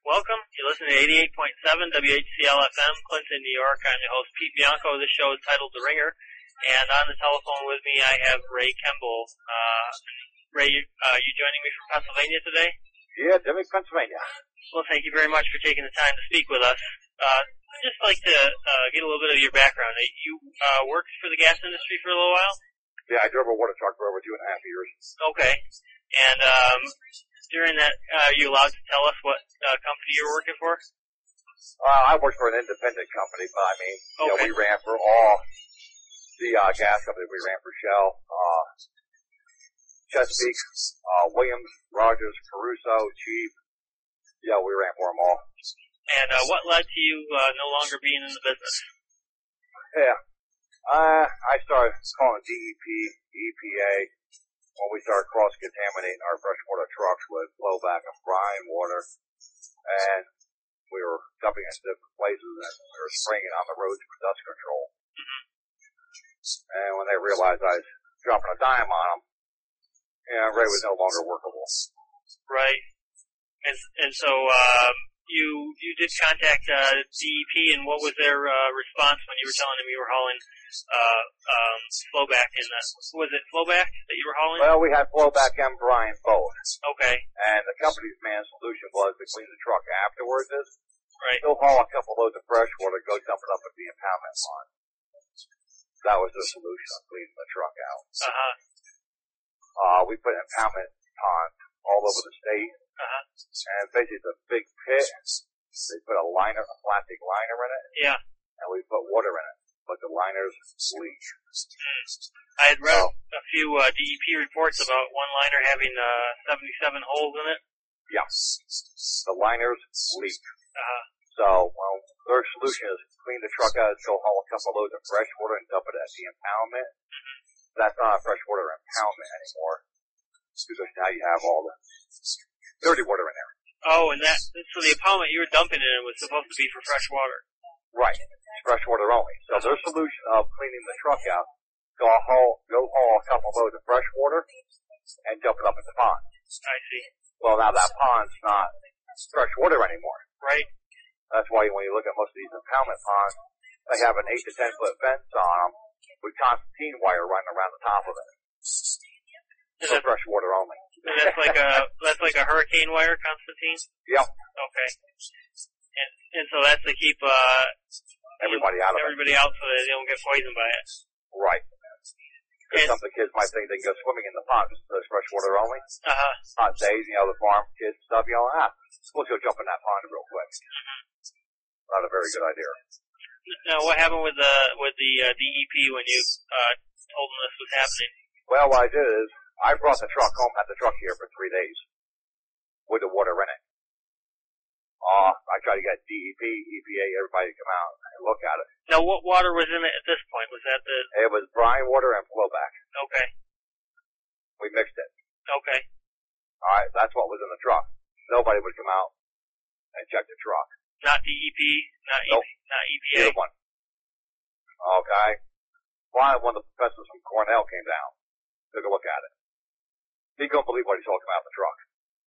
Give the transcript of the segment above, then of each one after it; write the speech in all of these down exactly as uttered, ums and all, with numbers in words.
Welcome. You're listening to eighty-eight point seven W H C L F M, Clinton, New York. I'm your host, Pete Bianco. This show is titled The Ringer. And on the telephone with me, I have Ray Kemble. Uh, Ray, uh, you joining me from Pennsylvania today? Yeah, Demi, Pennsylvania. Well, thank you very much for taking the time to speak with us. Uh, I'd just like to uh, get a little bit of your background. You uh, worked for the gas industry for a little while? Yeah, I drove a water truck for over two and a half years. Okay. And um, during that, uh, are you allowed to tell us what uh, company you were working for? Uh, I worked for an independent company, but I mean, okay. you know, we ran for all the uh, gas companies. We ran for Shell, uh, Chesapeake, uh, Williams, Rogers, Caruso, Cheap. Yeah, we ran for them all. And uh, what led to you uh, no longer being in the business? Yeah. Uh, I started calling D E P, E P A, when we started cross-contaminating our freshwater trucks with blowback and brine water, and we were dumping it in different places, and we were spraying it on the roads for dust control. Mm-hmm. And when they realized I was dropping a dime on them, you know, Ray was no longer workable. Right. And and so um, you you did contact uh, D E P, and what was their uh, response when you were telling them you were hauling uh, um, flowback in that? Was it flowback that you were hauling? Well, we had flowback and brine both. Okay. And the company's man solution was to clean the truck afterwards. Right. They'll haul a couple loads of fresh water, go dump it up at the impoundment pond. That was the solution of cleaning the truck out. Uh-huh. Uh, we put impoundment ponds all over the state. Uh-huh. And basically it's a big pit. They put a liner, a plastic liner in it. Yeah. And we put water in it. But the liners leak. I had read oh. a few uh, D E P reports about one liner having uh, seventy-seven holes in it. Yeah. The liners leak. Uh-huh. So, well, their solution is clean the truck out, go haul a couple loads of fresh water and dump it at the impoundment. Mm-hmm. That's not a freshwater impoundment anymore. Because now you have all the dirty water in there. Oh, and that, so the impoundment you were dumping in was supposed to be for fresh water. Right. It's fresh water only. So their solution of cleaning the truck out, go haul, go haul a couple loads of fresh water and dump it up in the pond. I see. Well, now that pond's not fresh water anymore. Right. That's why when you look at most of these impoundment ponds, they have an eight to ten foot fence on them with Constantine wire running around the top of it. So that, fresh water only. And that's like a that's like a hurricane wire, Constantine? Yep. Okay. And and so that's to keep uh everybody out of everybody it. out so that they don't get poisoned by it. Right. Because some of the kids might think they can go swimming in the pond because there's fresh water only. Uh-huh. Hot days, you know, the farm kids and stuff, you know, ah, let's go jump in that pond real quick. Not a very good idea. Now, what happened with the with the uh, D E P when you uh, told them this was happening? Well, what I did is I brought the truck home, had the truck here for three days with the water in it. Uh, I tried to get D E P, E P A, everybody to come out and look at it. Now, what water was in it at this point? Was that the? It was brine water and flowback. Okay. We mixed it. Okay. All right, that's what was in the truck. Nobody would come out and check the truck. Not D E P, not nope. E P, not E P A. Either one. Okay. One one of the professors from Cornell came down, took a look at it. He couldn't believe what he saw come out of the truck.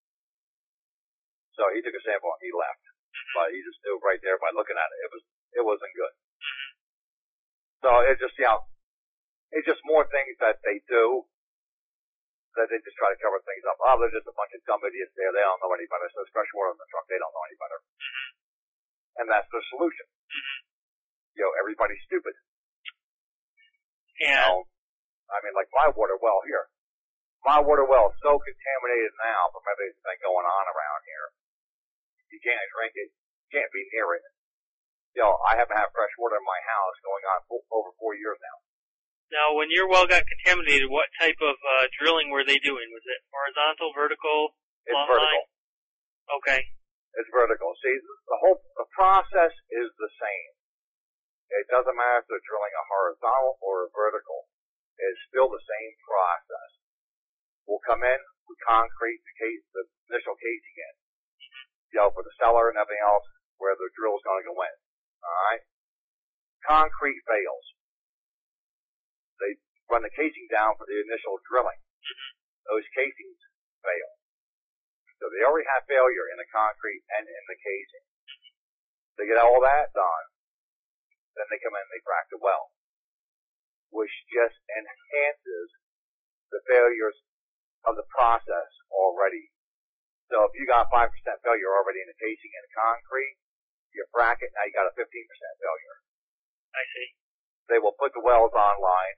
So he took a sample and he left. But he just knew right there by looking at it, it was it wasn't good. So it's just, you know, it's just more things that they do that they just try to cover things up. Oh, they're just a bunch of dumb idiots there. They don't know any better. So there's fresh water in the truck. They don't know any better. And that's the solution. You know, everybody's stupid. Yeah. You know, I mean, like my water well here. My water well is so contaminated now from everything going on around here. You can't drink it. You can't be near it. You know, I haven't had fresh water in my house going on for over four years now. Now, when your well got contaminated, what type of uh, drilling were they doing? Was it horizontal, vertical, it's long vertical. line? Okay. It's vertical. See, the whole the process is the same. It doesn't matter if they're drilling a horizontal or a vertical. It's still the same process. We'll come in, we concrete the case, the initial casing in, you know, for the cellar and everything else, where the drill's going to go in. All right. Concrete fails. They run the casing down for the initial drilling. Those casings fail. So they already have failure in the concrete and in the casing. They get all that done, then they come in and they frack the well, which just enhances the failures of the process already. So if you got five percent failure already in the casing and the concrete, you frack it, now you got a fifteen percent failure. I see. They will put the wells online.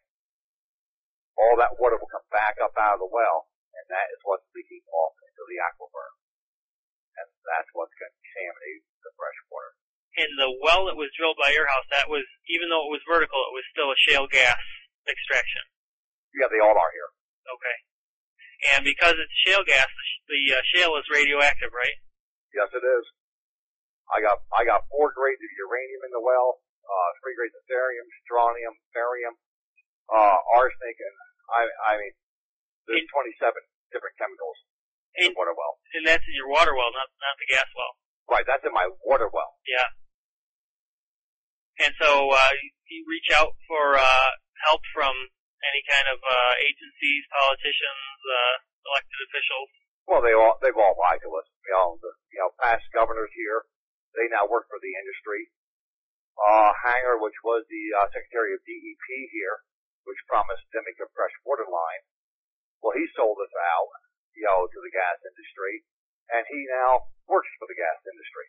All that water will come back up out of the well, and that is what's leaking off into the aquifer. And that's what's going to contaminate the fresh water. And the well that was drilled by your house, that was, even though it was vertical, it was still a shale gas extraction. Yeah, they all are here. Okay. And because it's shale gas, the, sh- the uh, shale is radioactive, right? Yes, it is. I got I got four grades of uranium in the well, uh, three grades of thorium, strontium, barium, uh, arsenic, and I I mean, there's and, twenty-seven different chemicals in and, the water well. And that's in your water well, not not the gas well. Right, that's in my water well. Yeah. And so uh, you reach out for uh, help from any kind of uh, agencies, politicians, uh, elected officials. Well, they all they've all lied to us. You know, the you know past governors here, they now work for the industry. Uh, Hanger, which was the uh, Secretary of D E P here, which promised Dimick a fresh water line. Well, he sold us out, you know, to the gas industry, and he now works for the gas industry.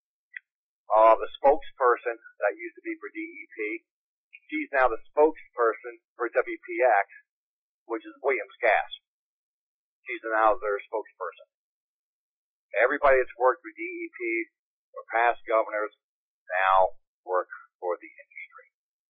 Uh, the spokesperson that used to be for D E P, she's now the spokesperson for W P X, which is Williams Gas. She's now their spokesperson. Everybody that's worked for D E P or past governors now work for the industry.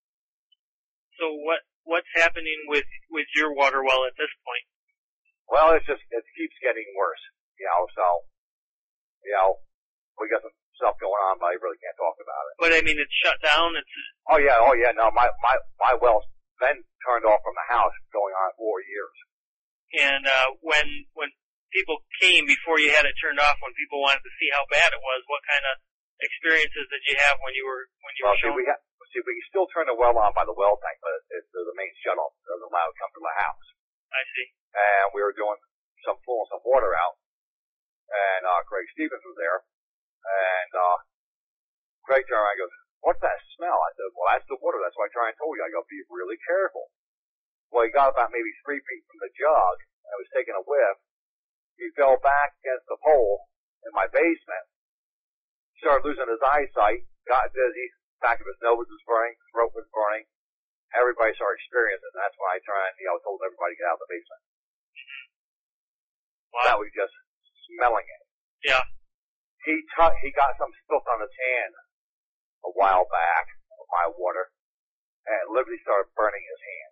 So what what's happening with with your water well at this point? Well, it's just it keeps getting worse. You know, so you know we got some stuff going on, but I really can't talk about it. But I mean, it's shut down. It's oh yeah, oh yeah. No, my my my well's been turned off from the house, going on four years. And uh, when when people came before you had it turned off, when people wanted to see how bad it was, what kind of experiences did you have when you were when you well, were see, showing? we ha- see, we can still turn the well on by the well tank, but it's the main shut off. It doesn't allow it to come to the house. I see. And we were doing some pulling some water out, and uh, Craig Stevens was there. And, uh, Craig turned around and goes, "What's that smell?" I said, "Well, that's the water. That's why I try and told you." I go, "Be really careful." Well, he got about maybe three feet from the jug and was taking a whiff. He fell back against the pole in my basement, started losing his eyesight, got dizzy, back of his nose was burning, throat was burning. Everybody started experiencing it. And that's when I tried and, you know, told everybody to get out of the basement. Wow. That was just smelling it. Yeah. He t- he got some filth on his hand a while back with my water, and it literally started burning his hand.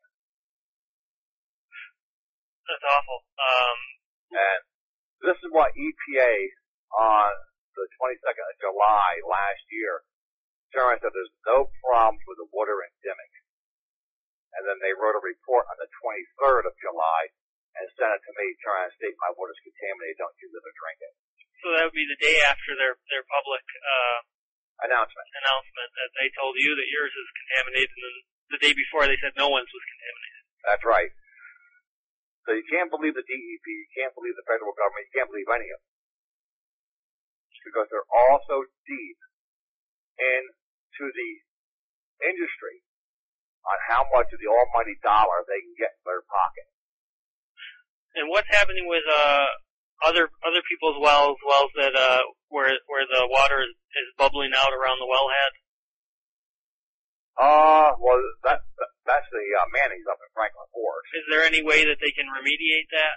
That's awful. Um, and this is what E P A on the twenty-second of July last year turned around and said there's no problems with the water in Dimick. And then they wrote a report on the twenty-third of July and sent it to me trying to state my water's contaminated, don't use it or drink it. So that would be the day after their their public uh, announcement. Announcement that they told you that yours is contaminated, and then the day before they said no one's was contaminated. That's right. So you can't believe the D E P, you can't believe the federal government, you can't believe any of them, because they're all so deep into the industry on how much of the almighty dollar they can get in their pocket. And what's happening with uh? Other other people's wells, wells that uh where where the water is, is bubbling out around the wellhead. Uh, well, that, that that's the uh, Mannings up in Franklin Forest. Is there any way that they can remediate that?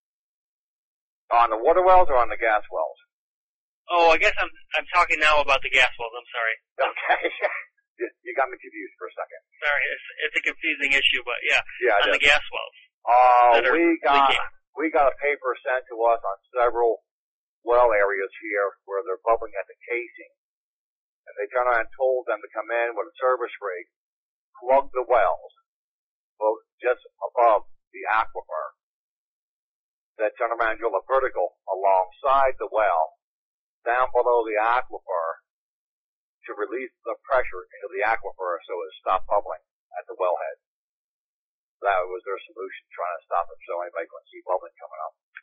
On the water wells or on the gas wells? Oh, I guess I'm I'm talking now about the gas wells. I'm sorry. Okay, you got me confused for a second. Sorry, it's it's a confusing issue, but yeah, yeah on the gas wells. Uh, we got. Leaking. We got a paper sent to us on several well areas here where they're bubbling at the casing. And they turned around and told them to come in with a service rig, plug the wells, both just above the aquifer. Then turn around and drill a vertical alongside the well, down below the aquifer, to release the pressure into the aquifer so it stopped bubbling at the wellhead. That was their solution, trying to stop it so anybody couldn't see bubbling coming up.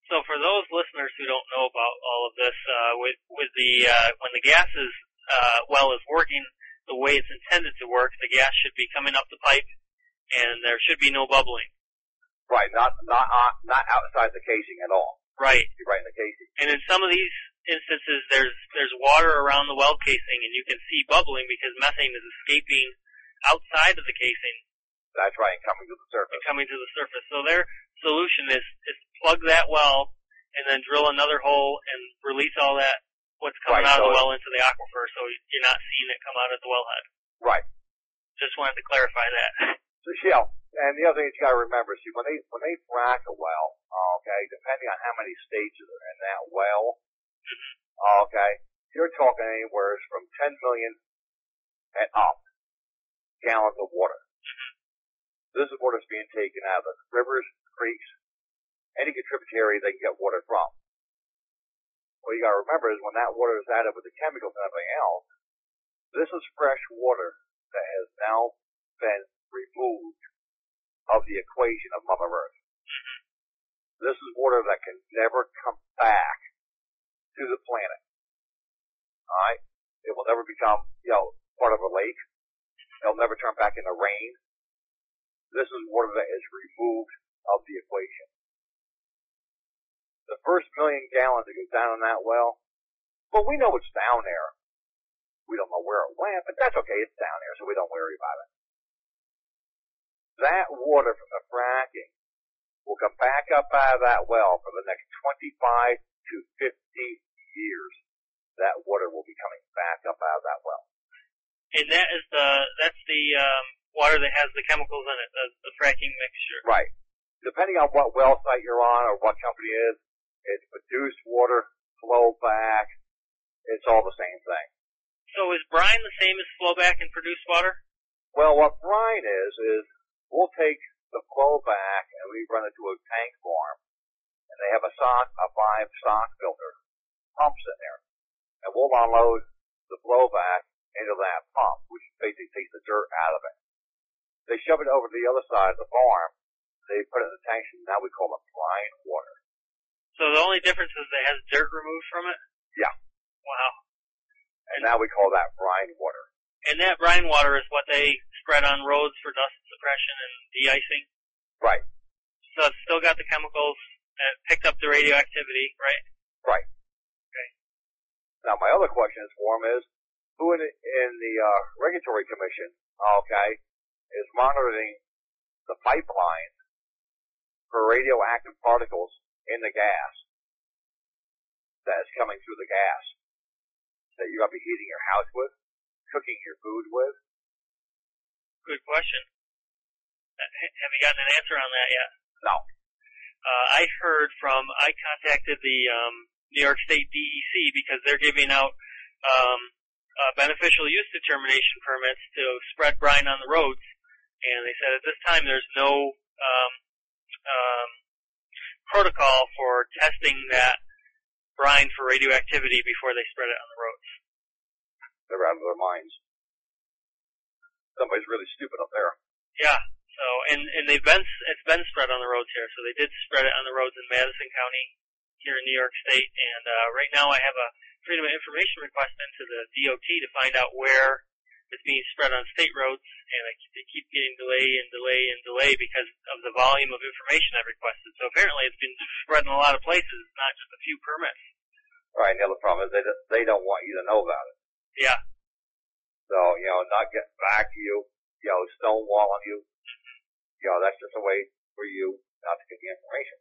So for those listeners who don't know about all of this, uh, with with the uh, when the gas is uh, well is working the way it's intended to work, the gas should be coming up the pipe, and there should be no bubbling. Right, not not uh, not outside the casing at all. Right. You're right in the casing. And in some of these instances, there's there's water around the well casing, and you can see bubbling because methane is escaping outside of the casing. That's right, and coming to the surface. And coming to the surface. So their solution is is plug that well, and then drill another hole and release all that what's coming right, out so of the well into the aquifer, so you're not seeing it come out at the wellhead. Right. Just wanted to clarify that. So, yeah, and the other thing you got to remember, see, when they when they frack a well, okay, depending on how many stages are in that well, okay, you're talking anywhere from ten million and up gallons of water. This is water that's being taken out of the rivers, creeks, any contributory they can get water from. What you got to remember is when that water is added with the chemicals and everything else, this is fresh water that has now been removed of the equation of Mother Earth. This is water that can never come back to the planet. Alright? It will never become, you know, part of a lake. It'll never turn back into rain. This is water that is removed of the equation. The first million gallons that goes down in that well, well, we know it's down there. We don't know where it went, but that's okay. It's down there, so we don't worry about it. That water from the fracking will come back up out of that well for the next twenty-five to fifty years. That water will be coming back up out of that well. And that is the, that's the, um, water that has the chemicals in it, the, the fracking mixture. Right. Depending on what well site you're on or what company it is, it's produced water, flow back, it's all the same thing. So is brine the same as flow back and produced water? Well, what brine is, is we'll take the flow back and we run it to a tank farm, and they have a sock, a five sock filter, pumps in there, and we'll unload the flow back into that pump, which basically takes the dirt out of it. They shove it over to the other side of the farm, they put it in the tanks, and now we call it brine water. So the only difference is it has dirt removed from it? Yeah. Wow. And now we call that brine water. And that brine water is what they spread on roads for dust suppression and de-icing? Right. So it's still got the chemicals and picked up the radioactivity, right? Right. Okay. Now my other question is for him is, who in the, in the uh, regulatory commission, okay, is monitoring the pipelines for radioactive particles in the gas that is coming through the gas that you're going to be heating your house with, cooking your food with? Good question. Have you gotten an answer on that yet? No. Uh, I heard from, I contacted the um, New York State D E C because they're giving out um, uh, beneficial use determination permits to spread brine on the roads, and they said at this time there's no um, um, protocol for testing that brine for radioactivity before they spread it on the roads. They're out of their minds. Somebody's really stupid up there. Yeah. So, and, and they've been, it's been spread on the roads here. So they did spread it on the roads in Madison County here in New York State. And, uh, right now I have a Freedom of Information request into the D O T to find out where it's being spread on state roads. And I, they keep getting delay and delay and delay because of the volume of information I've requested. So apparently it's been spread in a lot of places, not just a few permits. Right. And the other problem is they, they don't want you to know about it. Yeah. So, you know, not getting back to you, you know, stonewalling you. You know, that's just a way for you not to get the information.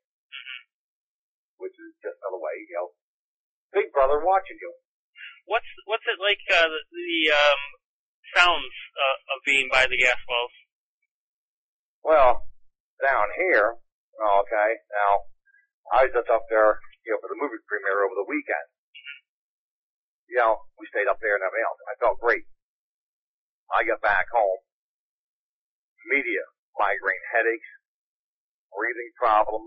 Which is just another way, you know, Big Brother watching you. What's, what's it like, uh, the, the um, sounds, uh, of being by the gas wells? Well, down here, okay, now, I was just up there, you know, for the movie premiere over the weekend. You know, we stayed up there and everything else. I felt great. I got back home. Media, migraine headaches, breathing problems.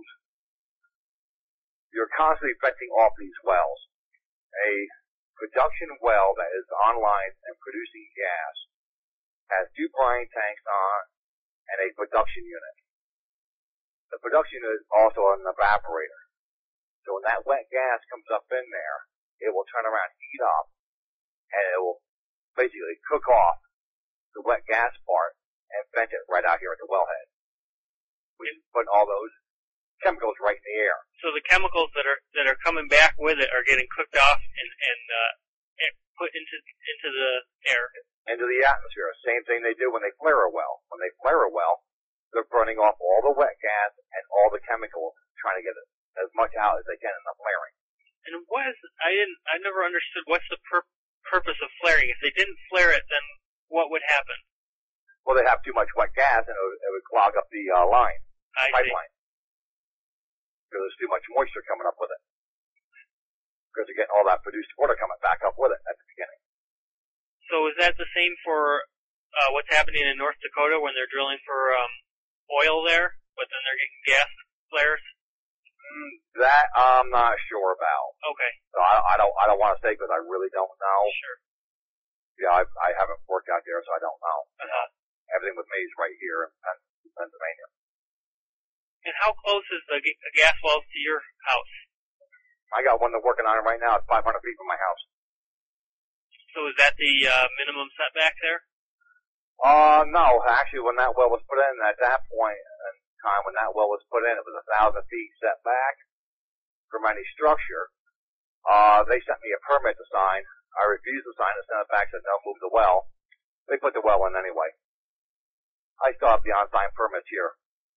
You're constantly venting off these wells. A production well that is online and producing gas has two brine tanks on and a production unit. The production unit is also an evaporator. So when that wet gas comes up in there, it will turn around, heat up, and it will basically cook off the wet gas part and vent it right out here at the wellhead. We put all those chemicals right in the air. So the chemicals that are that are coming back with it are getting cooked off and and, uh, and put into into the air, into the atmosphere. Same thing they do when they flare a well. When they flare a well, they're burning off all the wet gas and all the chemicals, trying to get as much out as they can in the flaring. And what is I didn't I never understood what's the pur- purpose of flaring. If they didn't flare it, then what would happen? Well, they have too much wet gas and it would, it would clog up the uh, line, I pipeline. See. Because there's too much moisture coming up with it. Because you're getting all that produced water coming back up with it at the beginning. So is that the same for uh, what's happening in North Dakota when they're drilling for um, oil there, but then they're getting gas flares? Mm, that I'm not sure about. Okay. So I, I don't I don't want to say because I really don't know. Sure. Yeah, I, I haven't worked out there, so I don't know. Uh-huh. Everything with me is right here in Pennsylvania. And how close is the g- gas wells to your house? I got one that's working on it right now. It's five hundred feet from my house. So is that the uh, minimum setback there? Uh, no. Actually, when that well was put in, at that point in time when that well was put in, it was a thousand feet setback from any structure. Uh, they sent me a permit to sign. I refused to sign it, sent it back, said no, move the well. They put the well in anyway. I still have the on-sign permits here.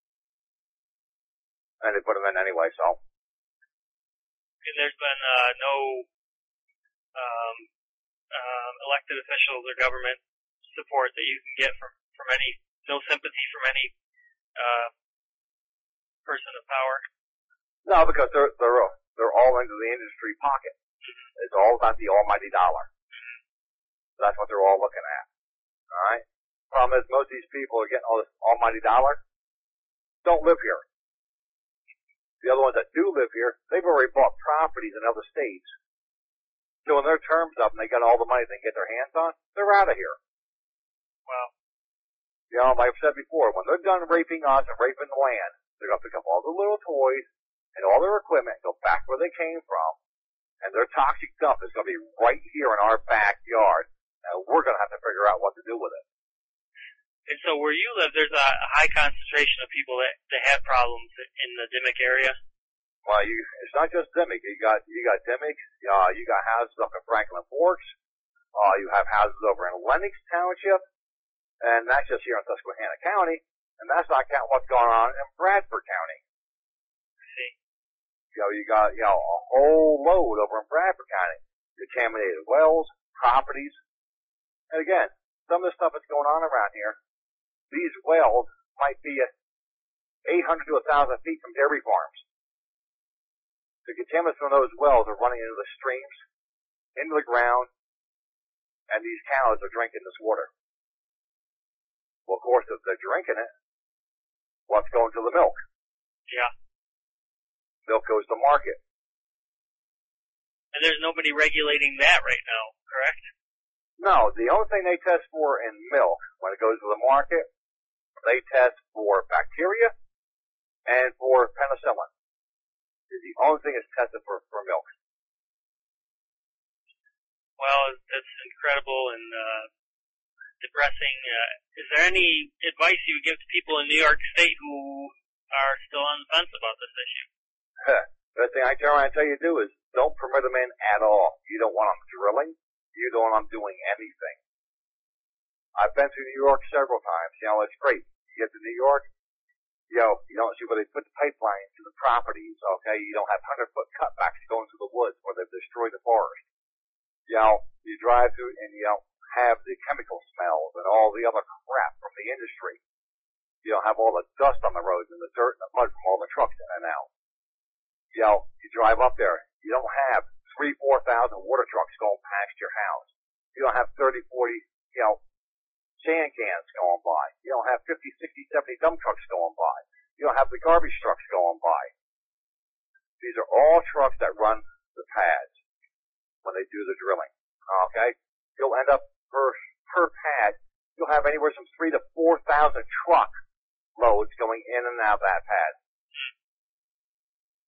And they put them in anyway, so. And there's been uh, no um, um, elected officials or government support that you can get from, from any, no sympathy from any uh, person of power? No, because they're they're they're all into the industry pocket. Mm-hmm. It's all about the almighty dollar. Mm-hmm. So that's what they're all looking at. All right. Problem is, most of these people are getting all this almighty dollar. Don't live here. The other ones that do live here, they've already bought properties in other states. So when their term's up and they got all the money they can get their hands on, they're out of here. Wow. You know, like I've said before, when they're done raping us and raping the land, they're going to pick up all the little toys and all their equipment and go back where they came from. And their toxic dump is going to be right here in our backyard. And we're going to have to figure out what to do with it. And so where you live, there's a high concentration of people that, that have problems in the Dimock area? Well, you, it's not just Dimock. You got, you got Dimock, uh, you got houses up in Franklin Forks, uh, you have houses over in Lenox Township, and that's just here in Susquehanna County, and that's not counting what's going on in Bradford County. See. You know, you got, you know, a whole load over in Bradford County. Contaminated wells, properties, and again, some of the stuff that's going on around here, these wells might be eight hundred to one thousand feet from dairy farms. The contaminants from those wells are running into the streams, into the ground, and these cows are drinking this water. Well, of course, if they're drinking it, what's going to the milk? Yeah. Milk goes to market. And there's nobody regulating that right now, correct? No, the only thing they test for in milk, when it goes to the market, they test for bacteria and for penicillin. Is the only thing that's tested for, for milk. Well, that's incredible and uh, depressing. Uh, is there any advice you would give to people in New York State who are still on the fence about this issue? Best thing I turn around and tell you to do is don't permit them in at all. You don't want them drilling. You don't want them doing anything. I've been through New York several times. You know, it's great. You get to New York, you know, you don't see where they put the pipeline to the properties, okay? You don't have hundred-foot cutbacks going through the woods where they've destroyed the forest. You know, you drive through and you don't have the chemical smells and all the other crap from the industry. You don't have all the dust on the roads and the dirt and the mud from all the trucks in and out. You know, you drive up there, you don't have three, four thousand water trucks going past your house. You don't have thirty, forty, you know, sand cans going by. You don't have fifty, sixty, seventy dump trucks going by. You don't have the garbage trucks going by. These are all trucks that run the pads when they do the drilling. Okay? You'll end up per, per pad, you'll have anywhere from three to four thousand truck loads going in and out of that pad.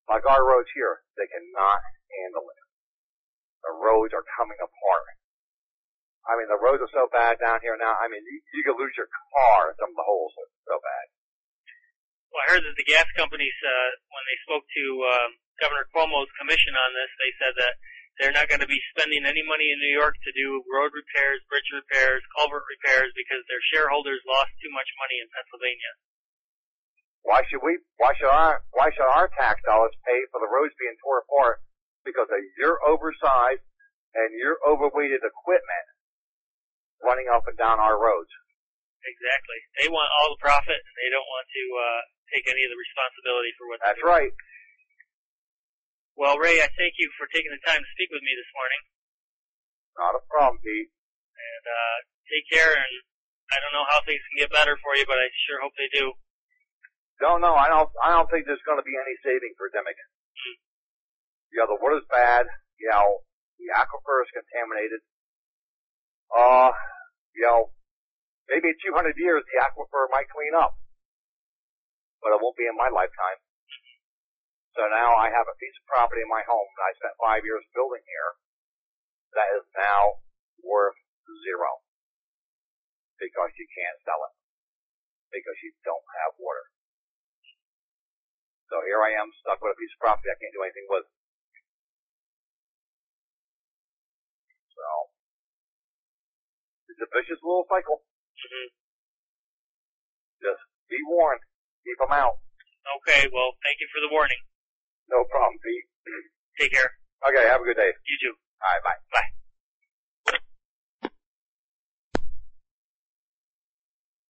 Like our roads here, they cannot handle it. The roads are coming apart. I mean, the roads are so bad down here now. I mean, you, you could lose your car in some of the holes. It's so bad. Well, I heard that the gas companies, uh, when they spoke to um, Governor Cuomo's commission on this, they said that they're not going to be spending any money in New York to do road repairs, bridge repairs, culvert repairs because their shareholders lost too much money in Pennsylvania. Why should we? Why should our? Why should our tax dollars pay for the roads being torn apart because of your oversized and your overweighted equipment running up and down our roads? Exactly. They want all the profit, and they don't want to uh, take any of the responsibility for what. That's right. Well, Ray, I thank you for taking the time to speak with me this morning. Not a problem, Pete. And uh, take care. And I don't know how things can get better for you, but I sure hope they do. Don't know. I don't. I don't think there's going to be any saving for Dimick. Mm. You know, the water's bad. You know, the aquifer is contaminated. Uh, you know, maybe in two hundred years the aquifer might clean up, but it won't be in my lifetime. So now I have a piece of property in my home that I spent five years building here that is now worth zero because you can't sell it because you don't have water. So here I am stuck with a piece of property I can't do anything with. So, it's a vicious little cycle. Mm-hmm. Just be warned. Keep them out. Okay, well, thank you for the warning. No problem, Pete. Take care. Okay, have a good day. You too. All right, bye. Bye.